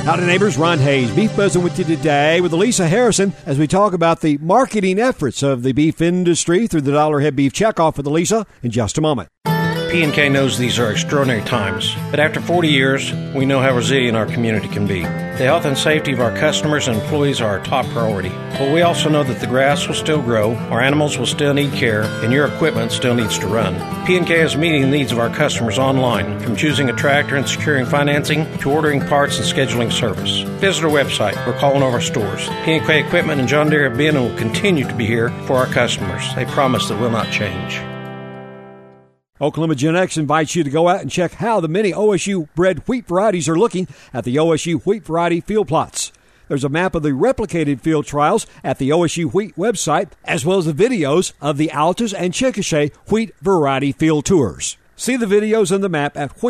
Howdy neighbors, Ron Hayes, Beef Buzzing with you today with Elisa Harrison as we talk about the marketing efforts of the beef industry through the Dollar Head Beef Checkoff with Elisa in just a moment. P&K knows these are extraordinary times, but after 40 years, we know how resilient our community can be. The health and safety of our customers and employees are our top priority. But we also know that the grass will still grow, our animals will still need care, and your equipment still needs to run. P&K is meeting the needs of our customers online, from choosing a tractor and securing financing to ordering parts and scheduling service. Visit our website or call one of our stores. P&K Equipment and John Deere have been and will continue to be here for our customers. They promise that will not change. Oklahoma Genetics invites you to go out and check how the many OSU bred wheat varieties are looking at the OSU wheat variety field plots. There's a map of the replicated field trials at the OSU wheat website, as well as the videos of the Altus and Chickasha wheat variety field tours. See the videos and the map at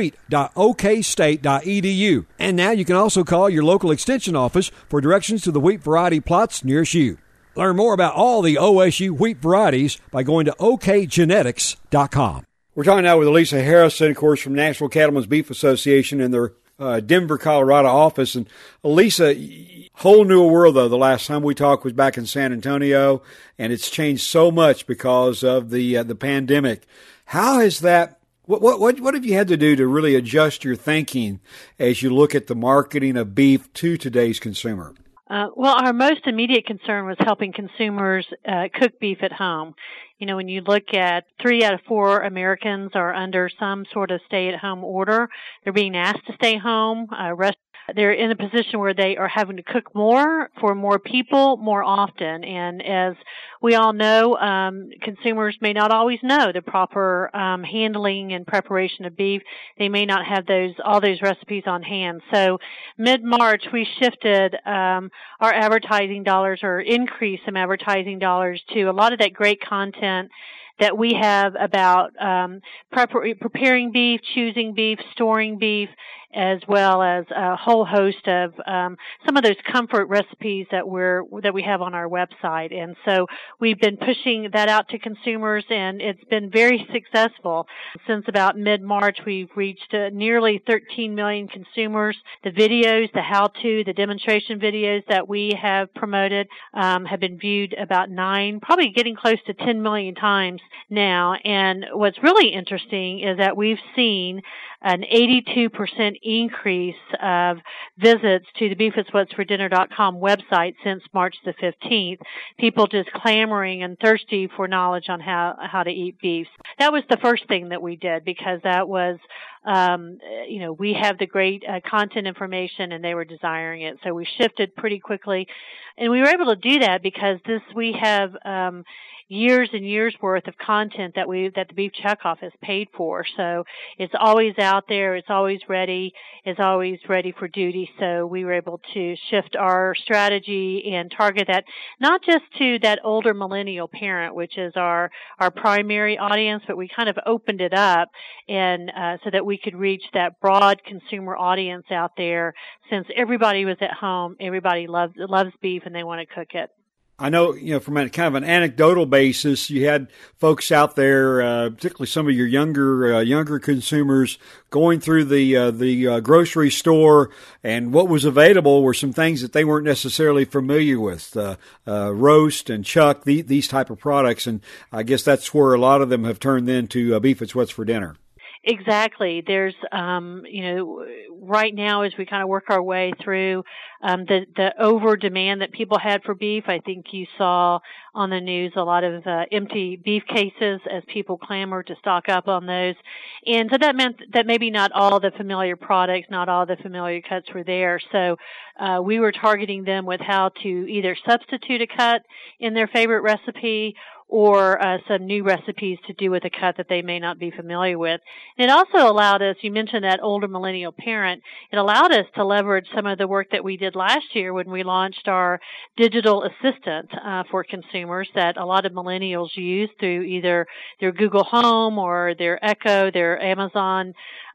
wheat.okstate.edu. And now you can also call your local extension office for directions to the wheat variety plots nearest you. Learn more about all the OSU wheat varieties by going to okgenetics.com. We're talking now with Elisa Harrison, of course, from National Cattlemen's Beef Association in their Denver, Colorado office. And Elisa, whole new world, though. The last time we talked was back in San Antonio, and it's changed so much because of the pandemic. How has that, what have you had to do to really adjust your thinking as you look at the marketing of beef to today's consumer? Well, our most immediate concern was helping consumers cook beef at home. You know, when you look at 3 out of 4 Americans are under some sort of stay-at-home order, they're being asked to stay home. They're in a position where they are having to cook more for more people more often. And as we all know, consumers may not always know the proper handling and preparation of beef. They may not have all those recipes on hand. So mid-March, we shifted our advertising dollars, or increased some advertising dollars, to a lot of that great content that we have about preparing beef, choosing beef, storing beef, as well as a whole host of some of those comfort recipes that we have on our website. And so we've been pushing that out to consumers, and it's been very successful. Since about mid-March, we've reached nearly 13 million consumers. The videos, the how-to, the demonstration videos that we have promoted have been viewed about 9, probably getting close to 10 million times now. And what's really interesting is that we've seen an 82% increase of visits to the beefiswhatsfordinner.com website since March the 15th. People just clamoring and thirsty for knowledge on how to eat beef. That was the first thing that we did, because that was, we have the great content information, and they were desiring it. So we shifted pretty quickly, and we were able to do that because we have years and years worth of content that the Beef Checkoff has paid for. So it's always out there, it's always ready for duty. So we were able to shift our strategy and target that not just to that older millennial parent, which is our primary audience, but we kind of opened it up and so that we could reach that broad consumer audience out there. Since everybody was at home, everybody loves beef and they want to cook it. I know, from a kind of an anecdotal basis, you had folks out there, particularly some of your younger consumers, going through the grocery store, and what was available were some things that they weren't necessarily familiar with, roast and chuck, these type of products, and I guess that's where a lot of them have turned into Beef It's What's for Dinner. Exactly. There's, right now as we kind of work our way through the over demand that people had for beef, I think you saw on the news a lot of empty beef cases as people clamored to stock up on those. And so that meant that maybe not all the familiar products, not all the familiar cuts were there. So we were targeting them with how to either substitute a cut in their favorite recipe or some new recipes to do with a cut that they may not be familiar with. And it also allowed us, you mentioned that older millennial parent, it allowed us to leverage some of the work that we did last year when we launched our digital assistant for consumers that a lot of millennials use through either their Google Home or their Echo, their Amazon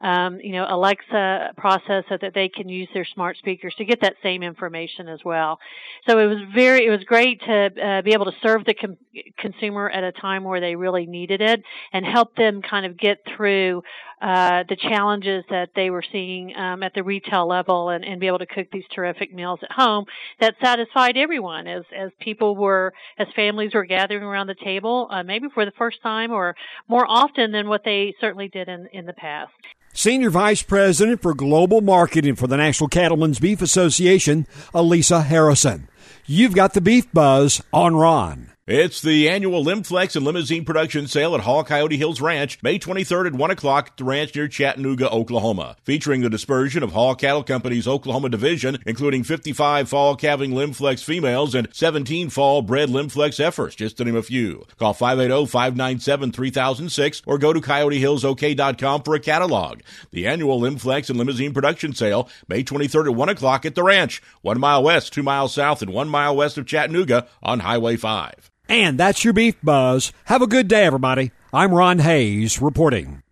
Alexa process, so that they can use their smart speakers to get that same information as well. So it was great to be able to serve the consumer at a time where they really needed it and help them kind of get through the challenges that they were seeing at the retail level and be able to cook these terrific meals at home that satisfied everyone as families were gathering around the table, maybe for the first time or more often than what they certainly did in the past. Senior Vice President for Global Marketing for the National Cattlemen's Beef Association, Elisa Harrison. You've got the Beef Buzz on Ron. It's the annual Limflex and Limousine Production Sale at Hall Coyote Hills Ranch, May 23rd at 1 o'clock at the ranch near Chattanooga, Oklahoma. Featuring the dispersion of Hall Cattle Company's Oklahoma division, including 55 fall calving Limflex females and 17 fall bred Limflex heifers, just to name a few. Call 580-597-3006 or go to CoyoteHillsOK.com for a catalog. The annual Limflex and Limousine Production Sale, May 23rd at 1 o'clock at the ranch, 1 mile west, 2 miles south, and 1 mile west of Chattanooga on Highway 5. And that's your Beef Buzz. Have a good day, everybody. I'm Ron Hayes reporting.